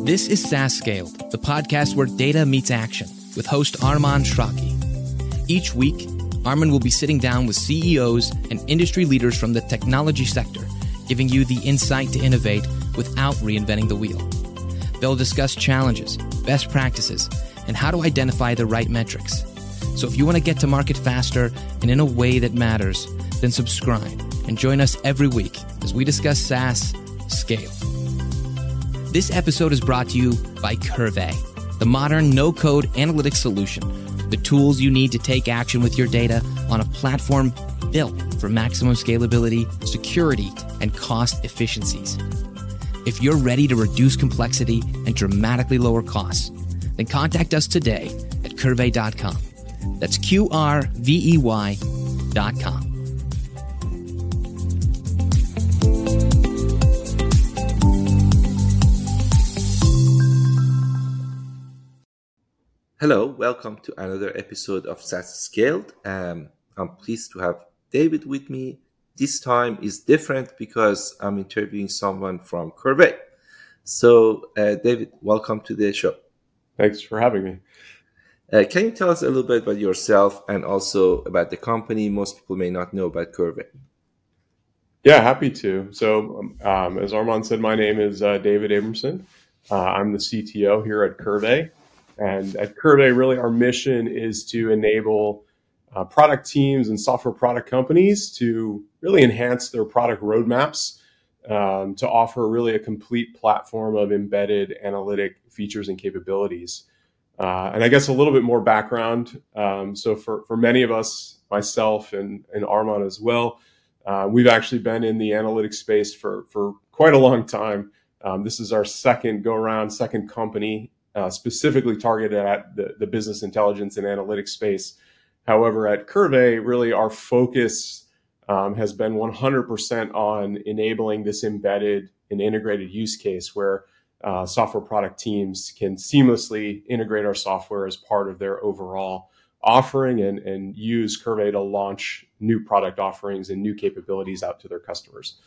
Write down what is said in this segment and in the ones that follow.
This is SaaS Scaled, the podcast where data meets action, with host Arman Shraki. Each week, Arman will be sitting down with CEOs and industry leaders from the technology sector, giving you the insight to innovate without reinventing the wheel. They'll discuss challenges, best practices, and how to identify the right metrics. So if you want to get to market faster and in a way that matters, then subscribe and join us every week as we discuss SaaS Scale. This episode is brought to you by Curvey, the modern no-code analytics solution, the tools you need to take action with your data on a platform built for maximum scalability, security, and cost efficiencies. If you're ready to reduce complexity and dramatically lower costs, then contact us today at Curvey.com. That's QRVEY.com. Hello, welcome to another episode of SaaS Scaled. I'm pleased to have David with me. This time is different because I'm interviewing someone from Curvey. So, David, welcome to the show. Thanks for having me. Can you tell us a little bit about yourself and also about the company? Most people may not know about Curvey. Yeah, happy to. So, as Arman said, my name is David Abramson. I'm the CTO here at Curvey. And at Curvey, really, our mission is to enable product teams and software product companies to really enhance their product roadmaps to offer really a complete platform of embedded analytic features and capabilities. And I guess a little bit more background. So for many of us, myself and Arman as well, we've actually been in the analytics space for quite a long time. This is our second company specifically targeted at the business intelligence and analytics space. However, at Curvey, really our focus has been 100% on enabling this embedded and integrated use case where software product teams can seamlessly integrate our software as part of their overall offering and use Curvey to launch new product offerings and new capabilities out to their customers.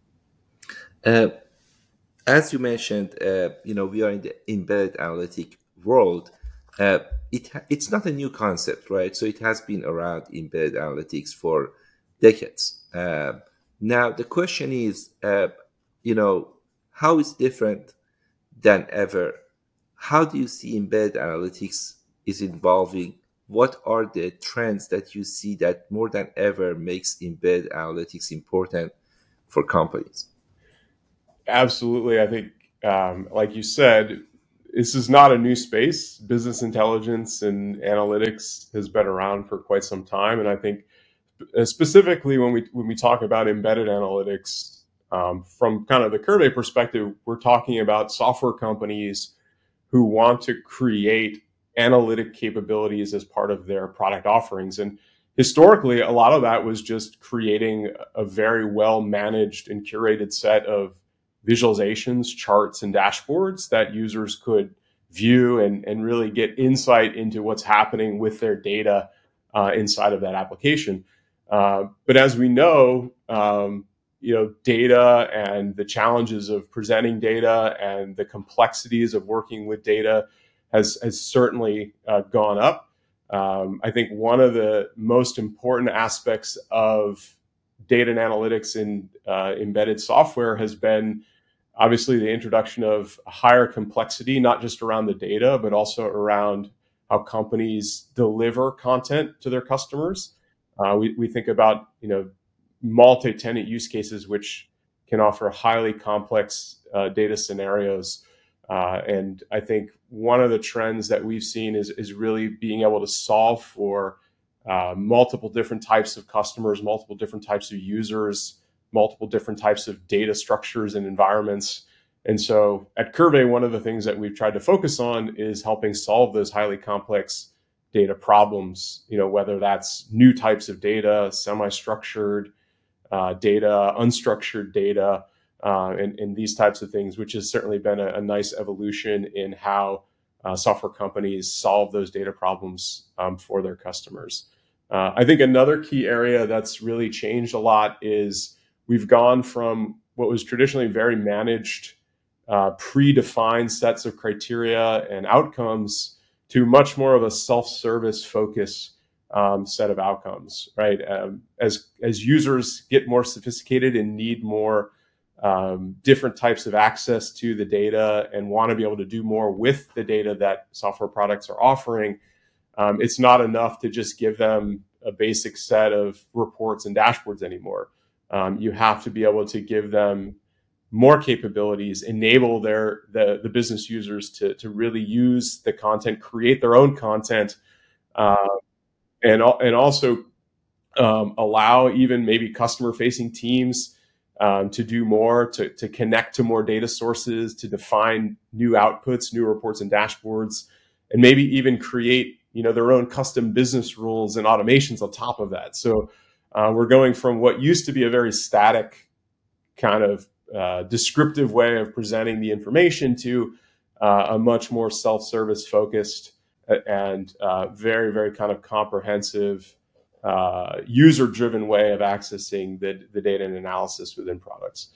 As you mentioned, we are in the embedded analytic world. It's not a new concept, right? So it has been around embedded analytics for decades. Now the question is, how is different than ever? How do you see embedded analytics is evolving? What are the trends that you see that more than ever makes embedded analytics important for companies? Absolutely. I think, like you said, this is not a new space. Business intelligence and analytics has been around for quite some time. And I think specifically when we talk about embedded analytics, from kind of the Curvey perspective, we're talking about software companies who want to create analytic capabilities as part of their product offerings. And historically, a lot of that was just creating a very well managed and curated set of visualizations, charts, and dashboards that users could view and really get insight into what's happening with their data inside of that application. But as we know, data and the challenges of presenting data and the complexities of working with data has certainly gone up. I think one of the most important aspects of data and analytics in embedded software has been obviously the introduction of higher complexity, not just around the data, but also around how companies deliver content to their customers. We think about, multi-tenant use cases, which can offer highly complex data scenarios. And I think one of the trends that we've seen is really being able to solve for multiple different types of customers, multiple different types of users, multiple different types of data structures and environments. And so at Curvey, one of the things that we've tried to focus on is helping solve those highly complex data problems, whether that's new types of data, semi-structured data, unstructured data, and these types of things, which has certainly been a nice evolution in how software companies solve those data problems for their customers. I think another key area that's really changed a lot is we've gone from what was traditionally very managed predefined sets of criteria and outcomes to much more of a self-service focus set of outcomes, right? As users get more sophisticated and need more different types of access to the data and want to be able to do more with the data that software products are offering, it's not enough to just give them a basic set of reports and dashboards anymore. You have to be able to give them more capabilities, enable the business users to really use the content, create their own content, and also allow even maybe customer-facing teams to do more, to connect to more data sources, to define new outputs, new reports and dashboards, and maybe even create their own custom business rules and automations on top of that. So we're going from what used to be a very static kind of descriptive way of presenting the information to a much more self-service focused and very, very kind of comprehensive user-driven way of accessing the data and analysis within products.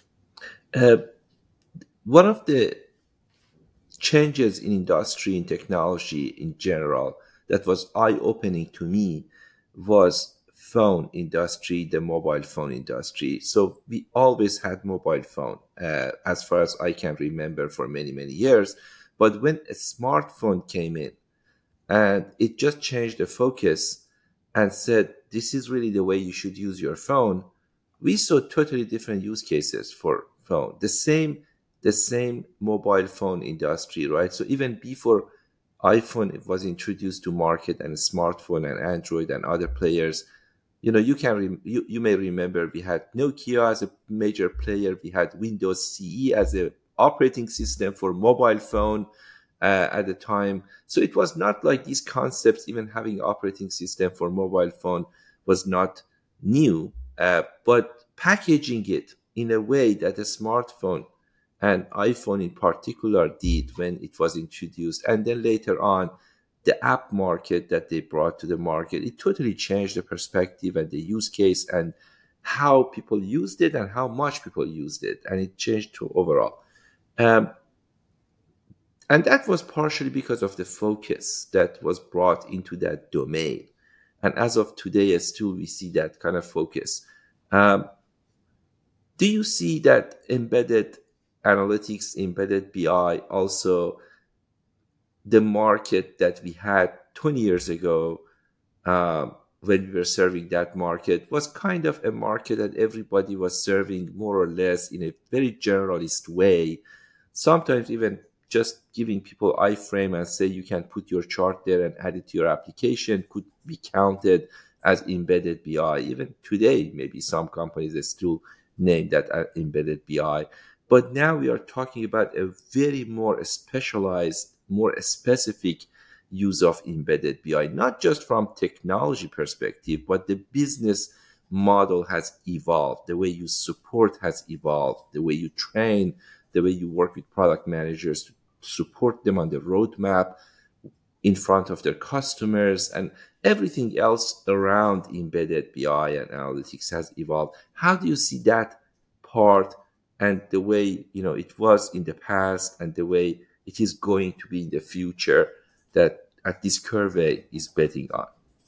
One of the changes in industry and technology in general that was eye-opening to me was phone industry, the mobile phone industry. So we always had mobile phone, as far as I can remember, for many, many years. But when a smartphone came in, and it just changed the focus and said, this is really the way you should use your phone, we saw totally different use cases for phone. The same mobile phone industry, right? So even before iPhone was introduced to market, and smartphone and Android and other players, you may remember we had Nokia as a major player. We had Windows CE as an operating system for mobile phone at the time. So it was not like these concepts, even having operating system for mobile phone was not new, but packaging it in a way that a smartphone and iPhone in particular did when it was introduced, and then later on the app market that they brought to the market, it totally changed the perspective and the use case and how people used it and how much people used it, and it changed to overall. And that was partially because of the focus that was brought into that domain. And as of today, still we see that kind of focus. Do you see that embedded analytics, embedded BI, also the market that we had 20 years ago when we were serving that market was kind of a market that everybody was serving more or less in a very generalist way, sometimes even just giving people iframe and say you can put your chart there and add it to your application could be counted as embedded BI. Even today, maybe some companies still name that embedded BI. But now we are talking about a very more specialized, more specific use of embedded BI, not just from technology perspective, but the business model has evolved. The way you support has evolved. The way you train, the way you work with product managers to support them on the roadmap in front of their customers, and everything else around embedded BI and analytics has evolved. How do you see that part and the way it was in the past and the way it is going to be in the future that at this Curvey is betting on?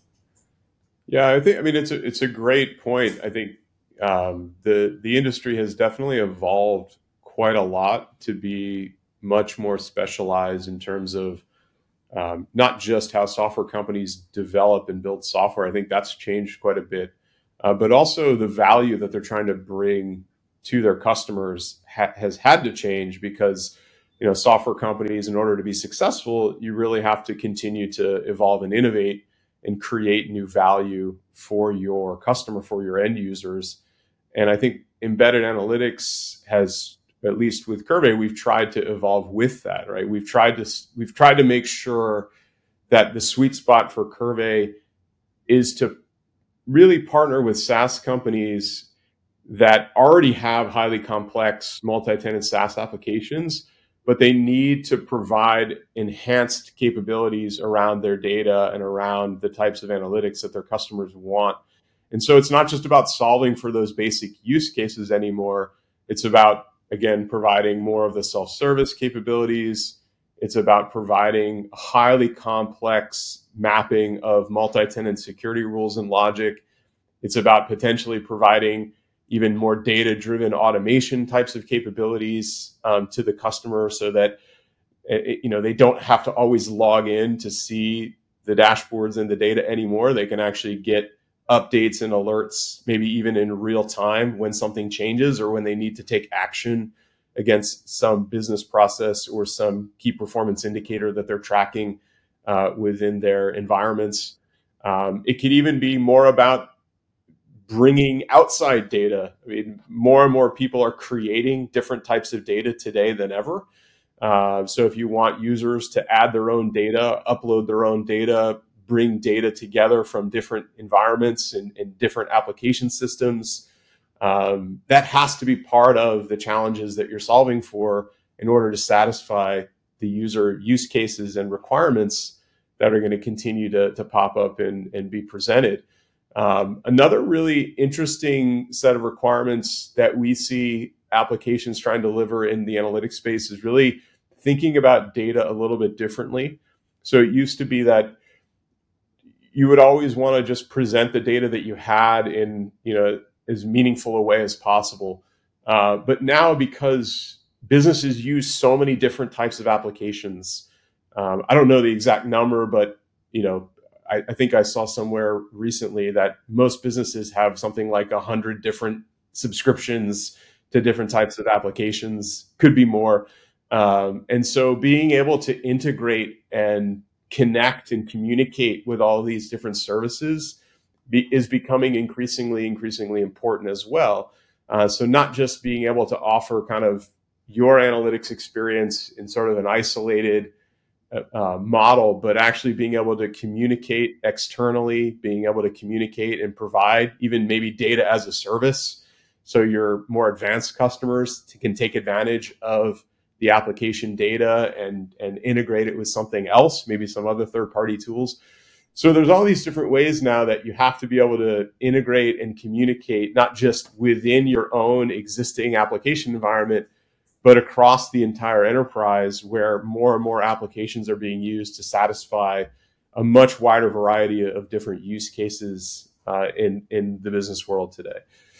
Yeah, it's a great point. I think the industry has definitely evolved quite a lot to be much more specialized in terms of not just how software companies develop and build software. I think that's changed quite a bit, but also the value that they're trying to bring to their customers has had to change because software companies, in order to be successful, you really have to continue to evolve and innovate and create new value for your customer, for your end users. And I think embedded analytics has, at least with Curvey, we've tried to evolve with that, right? We've tried to make sure that the sweet spot for Curvey is to really partner with SaaS companies that already have highly complex multi-tenant SaaS applications, but they need to provide enhanced capabilities around their data and around the types of analytics that their customers want. And so it's not just about solving for those basic use cases anymore. It's about again, providing more of the self-service capabilities. It's about providing highly complex mapping of multi-tenant security rules and logic. It's about potentially providing even more data-driven automation types of capabilities to the customer, so that they don't have to always log in to see the dashboards and the data anymore. They can actually get updates and alerts, maybe even in real time, when something changes or when they need to take action against some business process or some key performance indicator that they're tracking within their environments. It could even be more about bringing outside data. I mean, more and more people are creating different types of data today than ever. So if you want users to add their own data, upload their own data, bring data together from different environments and different application systems, that has to be part of the challenges that you're solving for in order to satisfy the user use cases and requirements that are going to continue to pop up and be presented. Another really interesting set of requirements that we see applications trying to deliver in the analytics space is really thinking about data a little bit differently. So it used to be that you would always want to just present the data that you had in, as meaningful a way as possible. But now, because businesses use so many different types of applications, I don't know the exact number, but I think I saw somewhere recently that most businesses have something like 100 different subscriptions to different types of applications, could be more. And so being able to integrate and connect and communicate with all these different services is becoming increasingly important as well. So not just being able to offer kind of your analytics experience in sort of an isolated model, but actually being able to communicate externally, being able to communicate and provide even maybe data as a service. So your more advanced customers can take advantage of the application data and integrate it with something else, maybe some other third-party tools. So there's all these different ways now that you have to be able to integrate and communicate, not just within your own existing application environment, but across the entire enterprise, where more and more applications are being used to satisfy a much wider variety of different use cases in the business world today.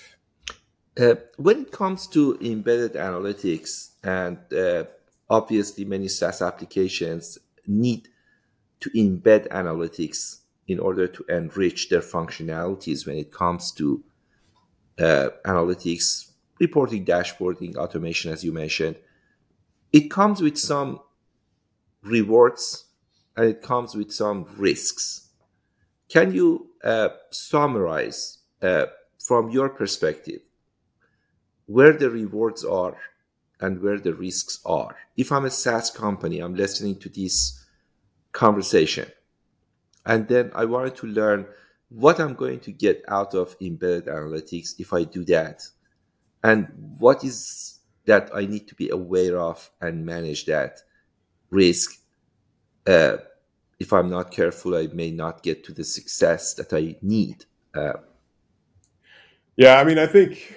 When it comes to embedded analytics, and obviously many SaaS applications need to embed analytics in order to enrich their functionalities when it comes to analytics, reporting, dashboarding, automation, as you mentioned. It comes with some rewards and it comes with some risks. Can you summarize from your perspective where the rewards are and where the risks are? If I'm a SaaS company, I'm listening to this conversation, and then I wanted to learn what I'm going to get out of embedded analytics if I do that, and what is that I need to be aware of and manage that risk. If I'm not careful, I may not get to the success that I need. Yeah, I mean, I think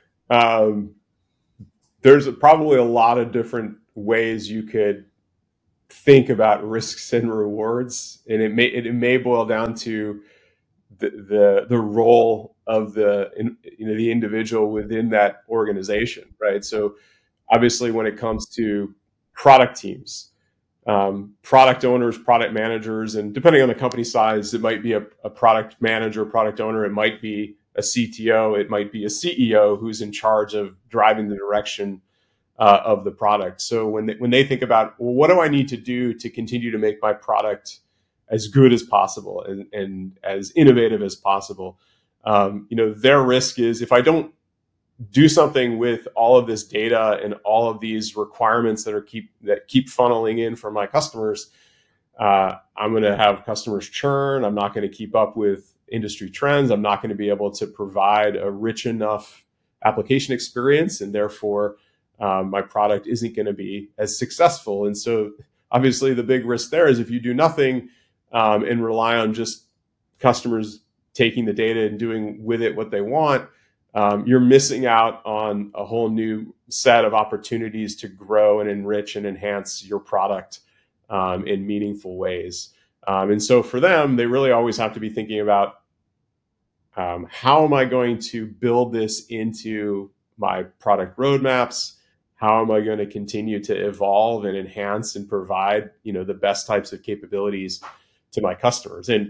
there's probably a lot of different ways you could think about risks and rewards, and it may boil down to the role of the individual within that organization, right? So obviously, when it comes to product teams, product owners, product managers, and depending on the company size, it might be a product manager, product owner, it might be a CTO, it might be a CEO who's in charge of driving the direction of the product. So when they think about, well, what do I need to do to continue to make my product as good as possible and as innovative as possible, their risk is, if I don't do something with all of this data and all of these requirements that keep funneling in from my customers, I'm going to have customers churn. I'm not going to keep up with industry trends. I'm not going to be able to provide a rich enough application experience, and therefore my product isn't going to be as successful. And so obviously the big risk there is, if you do nothing and rely on just customers taking the data and doing with it what they want, you're missing out on a whole new set of opportunities to grow and enrich and enhance your product in meaningful ways. And so for them, they really always have to be thinking about how am I going to build this into my product roadmaps? How am I going to continue to evolve and enhance and provide, the best types of capabilities to my customers? And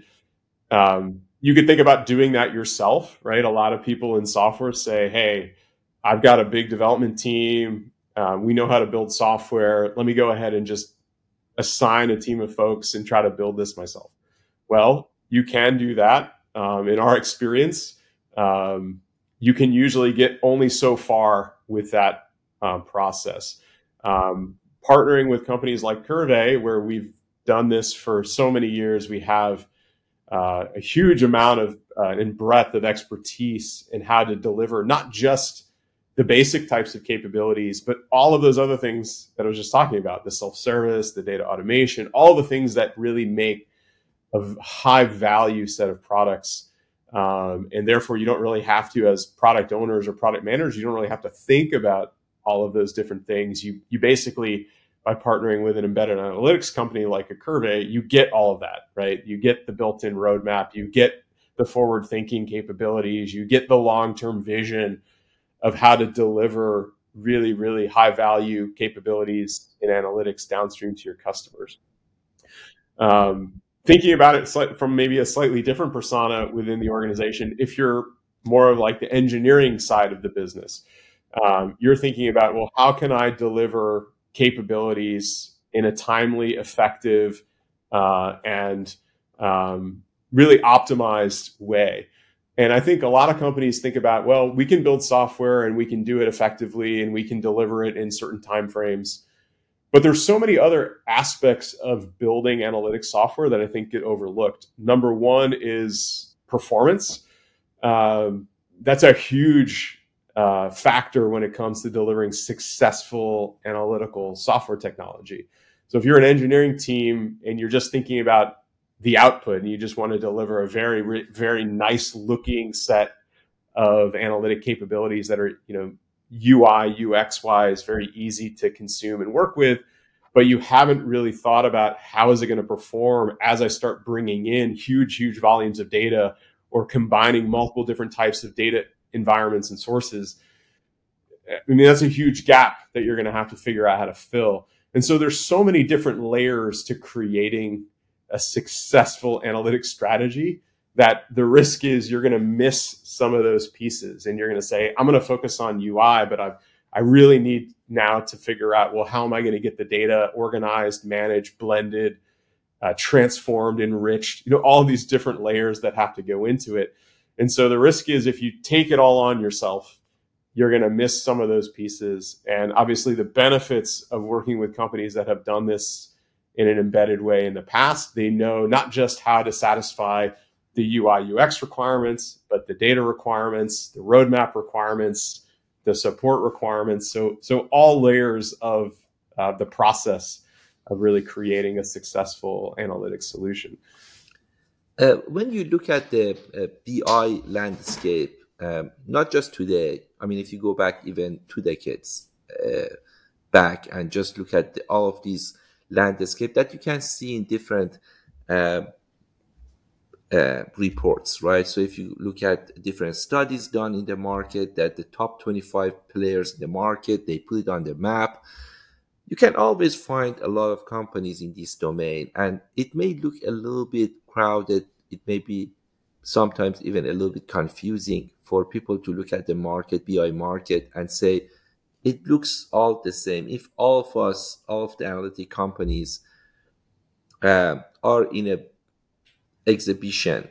you could think about doing that yourself, right? A lot of people in software say, hey, I've got a big development team. We know how to build software. Let me go ahead and just assign a team of folks and try to build this myself. Well, you can do that. In our experience, you can usually get only so far with that process. Partnering with companies like Curve, where we've done this for so many years, we have a huge amount of and breadth of expertise in how to deliver not just the basic types of capabilities, but all of those other things that I was just talking about, the self-service, the data automation, all the things that really make a high value set of products. And therefore, you don't really have to, as product owners or product managers, you don't really have to think about all of those different things. You basically, by partnering with an embedded analytics company like a Curve, you get all of that, right? You get the built-in roadmap, you get the forward-thinking capabilities, you get the long-term vision of how to deliver really, really high-value capabilities in analytics downstream to your customers. Thinking about it from maybe a slightly different persona within the organization, if you're more of like the engineering side of the business, you're thinking about, well, how can I deliver capabilities in a timely, effective, and really optimized way? And I think a lot of companies think about, well, we can build software and we can do it effectively and we can deliver it in certain timeframes. But there's so many other aspects of building analytics software that I think get overlooked. Number one is performance. That's a huge factor when it comes to delivering successful analytical software technology. So if you're an engineering team and you're just thinking about the output and you just want to deliver a very, very nice looking set of analytic capabilities that are, UI, UX wise, very easy to consume and work with, but you haven't really thought about how is it going to perform as I start bringing in huge, huge volumes of data or combining multiple different types of data environments and sources. I mean, that's a huge gap that you're going to have to figure out how to fill. And so there's so many different layers to creating a successful analytics strategy that the risk is you're going to miss some of those pieces and you're going to say, I'm going to focus on UI, but I really need now to figure out, well, how am I going to get the data organized, managed, blended, transformed, enriched, all these different layers that have to go into it. And so the risk is if you take it all on yourself, you're going to miss some of those pieces. And obviously the benefits of working with companies that have done this in an embedded way in the past, they know not just how to satisfy the UI UX requirements, but the data requirements, the roadmap requirements, the support requirements. So all layers of the process of really creating a successful analytics solution. When you look at the BI landscape, not just today, I mean, if you go back even 2 decades back and just look at all of these landscape that you can see in different reports, right? So if you look at different studies done in the market, that the top 25 players in the market, they put it on the map. You can always find a lot of companies in this domain, and it may look a little bit crowded. It may be sometimes even a little bit confusing for people to look at the market, BI market, and say, it looks all the same. If all of us, all of the analytic companies are in a exhibition,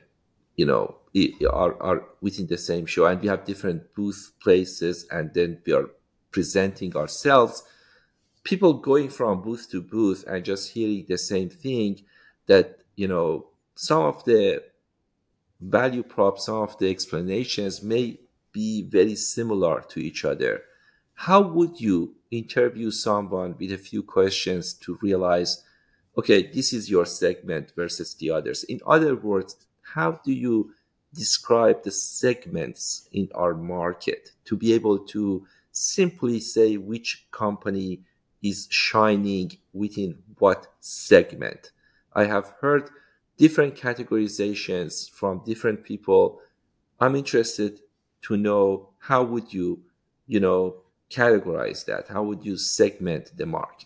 are within the same show, and we have different booth places, and then we are presenting ourselves, people going from booth to booth and just hearing the same thing, that, some of the value props, some of the explanations may be very similar to each other. How would you interview someone with a few questions to realize, okay, this is your segment versus the others? In other words, how do you describe the segments in our market to be able to simply say which company is shining within what segment. I have heard different categorizations from different people. I'm interested to know, how would you, categorize that? How would you segment the market?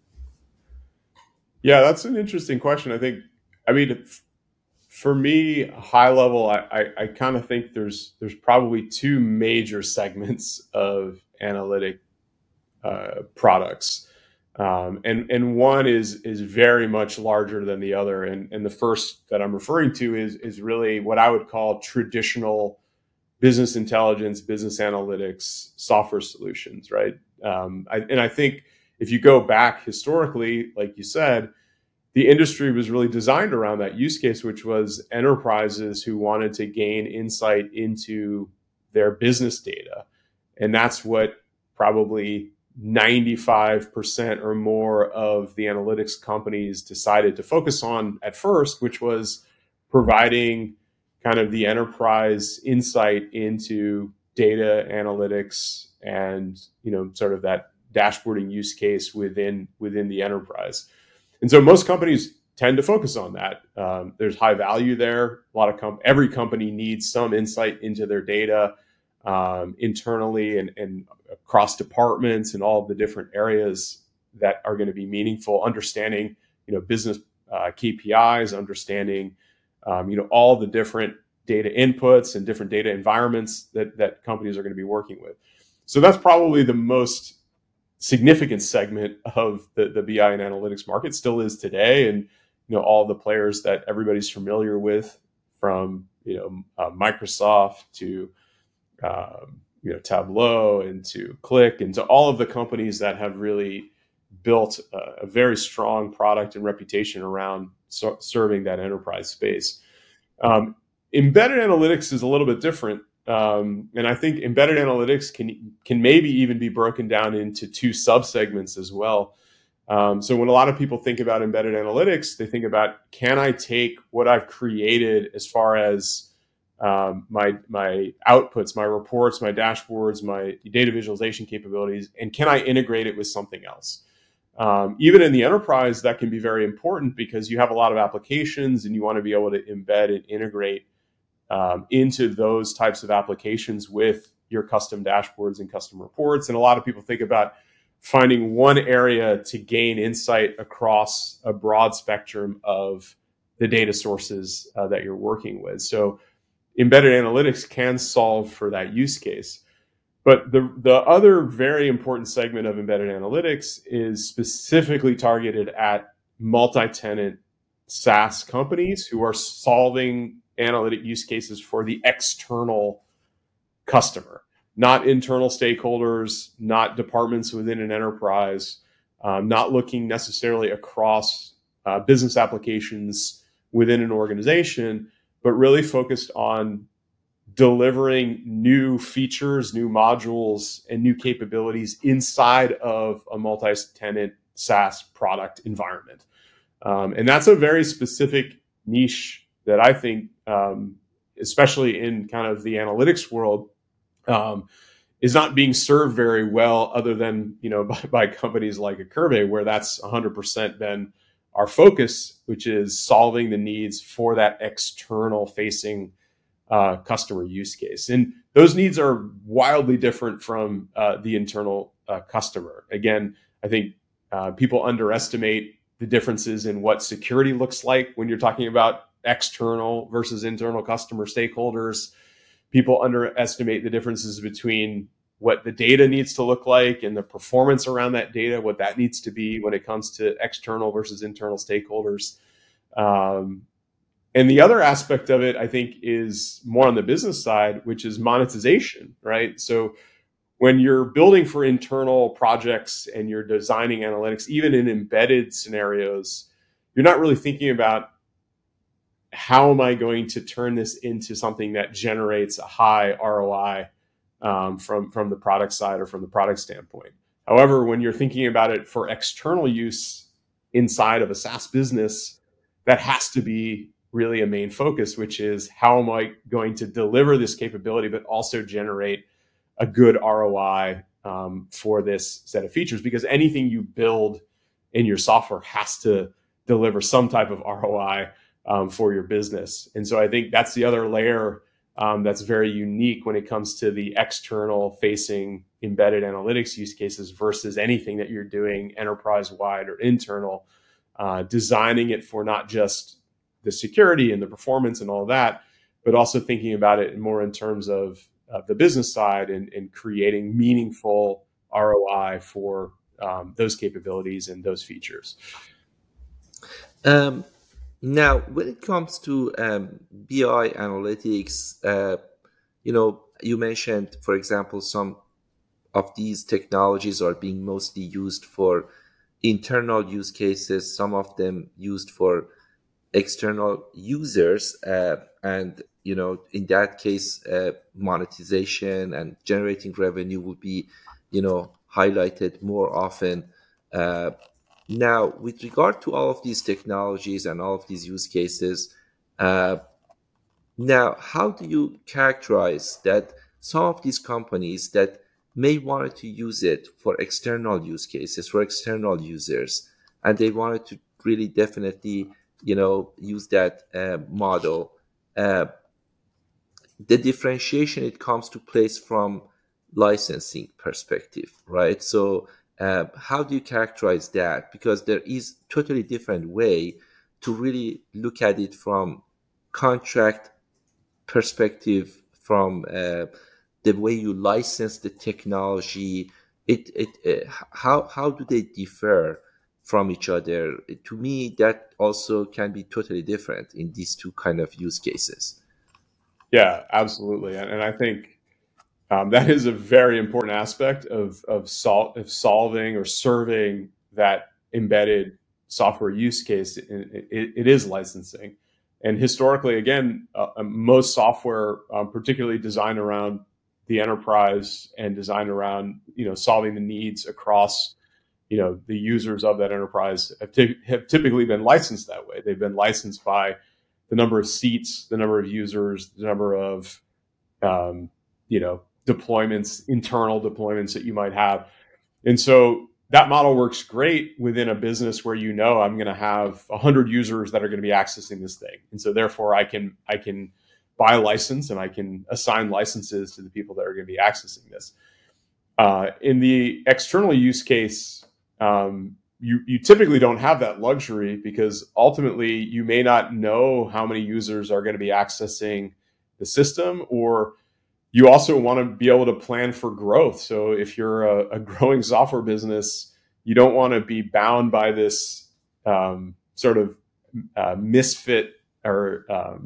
Yeah, that's an interesting question. I mean, for me, high level, I kind of think there's probably two major segments of analytic products, and one is very much larger than the other. And the first that I'm referring to is really what I would call traditional business intelligence, business analytics, software solutions, right? I think if you go back historically, like you said, the industry was really designed around that use case, which was enterprises who wanted to gain insight into their business data. And that's what probably 95% or more of the analytics companies decided to focus on at first, which was providing kind of the enterprise insight into data analytics and, sort of that dashboarding use case within the enterprise. And so most companies tend to focus on that. There's high value there. Every company needs some insight into their data internally and across departments and all of the different areas that are going to be meaningful. Understanding, business KPIs, understanding, all the different data inputs and different data environments that companies are going to be working with. So that's probably the most significant segment of the BI and analytics market, still is today. And, all the players that everybody's familiar with, from, Microsoft to, Tableau and to Qlik and to all of the companies that have really built a very strong product and reputation around serving that enterprise space. Embedded analytics is a little bit different. And I think embedded analytics can maybe even be broken down into two subsegments as well. So when a lot of people think about embedded analytics, they think about, can I take what I've created as far as my outputs, my reports, my dashboards, my data visualization capabilities, and can I integrate it with something else? Even in the enterprise, that can be very important because you have a lot of applications and you want to be able to embed and integrate into those types of applications with your custom dashboards and custom reports. And a lot of people think about finding one area to gain insight across a broad spectrum of the data sources that you're working with. So embedded analytics can solve for that use case. But the other very important segment of embedded analytics is specifically targeted at multi-tenant SaaS companies who are solving analytic use cases for the external customer, not internal stakeholders, not departments within an enterprise, not looking necessarily across business applications within an organization, but really focused on delivering new features, new modules, and new capabilities inside of a multi-tenant SaaS product environment. And that's a very specific niche that I think, especially in kind of the analytics world, is not being served very well, other than, by companies like Iqirve, where that's 100% been our focus, which is solving the needs for that external facing customer use case. And those needs are wildly different from the internal customer. Again, I think people underestimate the differences in what security looks like when you're talking about external versus internal customer stakeholders. People underestimate the differences between what the data needs to look like and the performance around that data, what that needs to be when it comes to external versus internal stakeholders. And the other aspect of it, I think, is more on the business side, which is monetization, right? So when you're building for internal projects and you're designing analytics, even in embedded scenarios, you're not really thinking about, how am I going to turn this into something that generates a high ROI from the product side or from the product standpoint. However, when you're thinking about it for external use inside of a SaaS business, that has to be really a main focus, which is how am I going to deliver this capability, but also generate a good ROI for this set of features? Because anything you build in your software has to deliver some type of ROI for your business. And so I think that's the other layer that's very unique when it comes to the external facing embedded analytics use cases versus anything that you're doing enterprise wide or internal, designing it for not just the security and the performance and all that, but also thinking about it more in terms of the business side and creating meaningful ROI for those capabilities and those features. Now, when it comes to BI analytics, you mentioned, for example, some of these technologies are being mostly used for internal use cases, some of them used for external users, and in that case, monetization and generating revenue would be highlighted more often. Now, with regard to all of these technologies and all of these use cases, now how do you characterize that some of these companies that may wanted to use it for external use cases, for external users, and they wanted to really definitely use that model, the differentiation it comes to place from licensing perspective, right? So how do you characterize that? Because there is totally different way to really look at it from contract perspective, from the way you license the technology. How do they differ from each other? To me, that also can be totally different in these two kind of use cases. Yeah, absolutely. And I think that is a very important aspect of solving or serving that embedded software use case. It is licensing. And historically, again, most software, particularly designed around the enterprise and designed around solving the needs across the users of that enterprise, have typically been licensed that way. They've been licensed by the number of seats, the number of users, the number of deployments, internal deployments that you might have. And so that model works great within a business where I'm going to have 100 users that are going to be accessing this thing. And so therefore I can buy a license and I can assign licenses to the people that are going to be accessing this. In the external use case, you typically don't have that luxury, because ultimately you may not know how many users are going to be accessing the system, or you also want to be able to plan for growth. So if you're a growing software business, you don't want to be bound by this sort of misfit or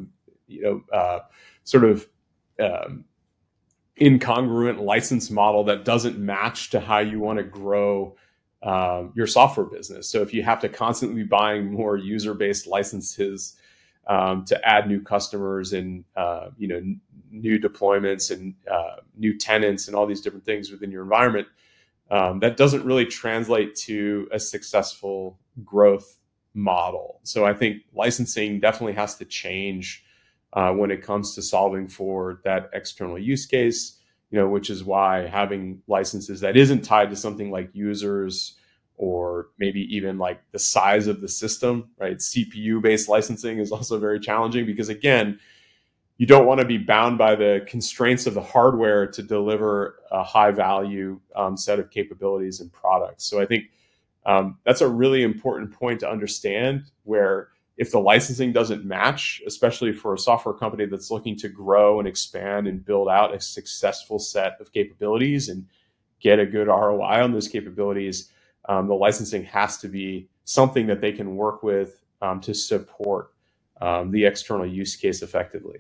incongruent license model that doesn't match to how you want to grow your software business. So if you have to constantly be buying more user-based licenses to add new customers and new deployments and new tenants and all these different things within your environment, that doesn't really translate to a successful growth model. So I think licensing definitely has to change when it comes to solving for that external use case, which is why having licenses that isn't tied to something like users or maybe even like the size of the system, right? CPU-based licensing is also very challenging, because again, you don't want to be bound by the constraints of the hardware to deliver a high value set of capabilities and products. So I think that's a really important point to understand, where if the licensing doesn't match, especially for a software company that's looking to grow and expand and build out a successful set of capabilities and get a good ROI on those capabilities, the licensing has to be something that they can work with to support the external use case effectively.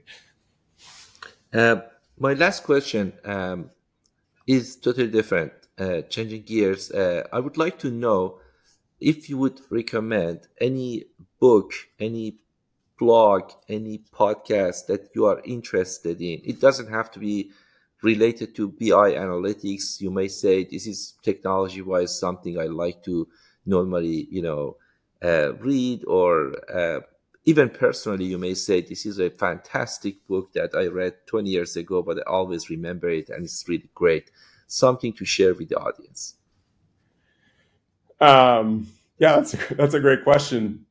My last question is totally different. Changing gears, I would like to know if you would recommend any book, any blog, any podcast that you are interested in. It doesn't have to be related to BI analytics. You may say this is technology-wise something I like to normally, read, or even personally, you may say, this is a fantastic book that I read 20 years ago, but I always remember it, and it's really great. Something to share with the audience. Yeah, that's a great question.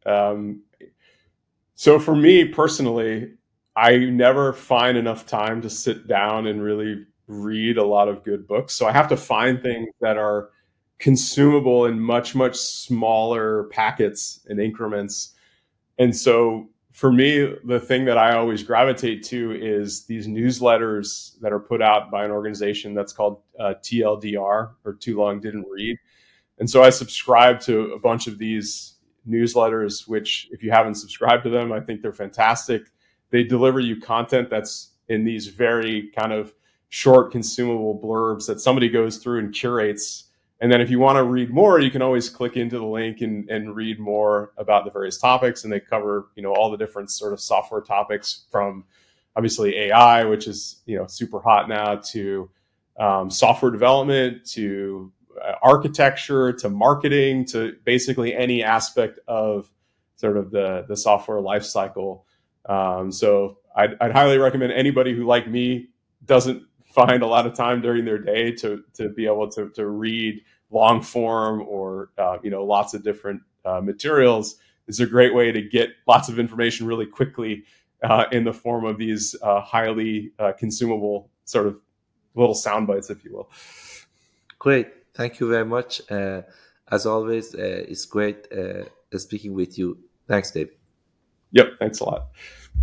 So for me personally, I never find enough time to sit down and really read a lot of good books. So I have to find things that are consumable in much, much smaller packets and increments. And so for me, the thing that I always gravitate to is these newsletters that are put out by an organization that's called TLDR, or Too Long Didn't Read. And so I subscribe to a bunch of these newsletters, which if you haven't subscribed to them, I think they're fantastic. They deliver you content that's in these very kind of short consumable blurbs that somebody goes through and curates. And then if you want to read more, you can always click into the link and read more about the various topics. And they cover, all the different sort of software topics, from obviously AI, which is, super hot now, to software development, to architecture, to marketing, to basically any aspect of sort of the software lifecycle. So I'd highly recommend anybody who, like me, doesn't find a lot of time during their day to be able to read long form or lots of different materials. It's a great way to get lots of information really quickly in the form of these highly consumable sort of little sound bites, if you will. Great. Thank you very much. As always, it's great speaking with you. Thanks, David. Yep. Thanks a lot.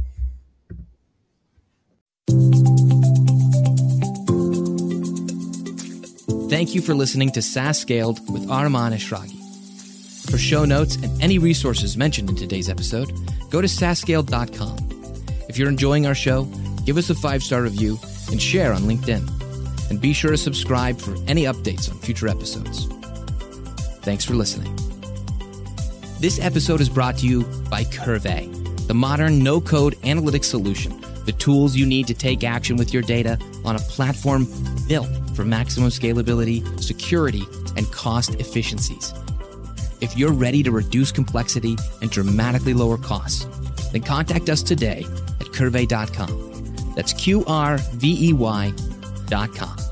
Thank you for listening to SaaS Scaled with Arman Eshraghi. For show notes and any resources mentioned in today's episode, go to SaaSscaled.com. If you're enjoying our show, give us a 5-star review and share on LinkedIn. And be sure to subscribe for any updates on future episodes. Thanks for listening. This episode is brought to you by Curve, the modern no-code analytics solution, the tools you need to take action with your data on a platform built for maximum scalability, security, and cost efficiencies. If you're ready to reduce complexity and dramatically lower costs, then contact us today at Curve.com. That's QRVEY.com.